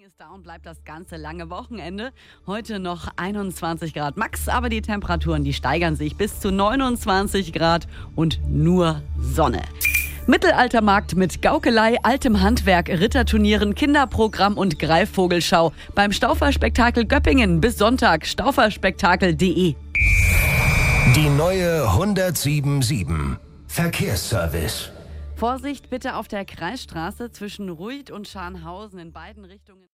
ist da und bleibt das ganze lange Wochenende. Heute noch 21 Grad max, aber die Temperaturen, die steigern sich bis zu 29 Grad und nur Sonne. Mittelaltermarkt mit Gaukelei, altem Handwerk, Ritterturnieren, Kinderprogramm und Greifvogelschau beim Stauferspektakel Göppingen bis Sonntag. Stauferspektakel.de. Die neue 107.7 Verkehrsservice. Vorsicht bitte auf der Kreisstraße zwischen Ruid und Scharnhausen in beiden Richtungen.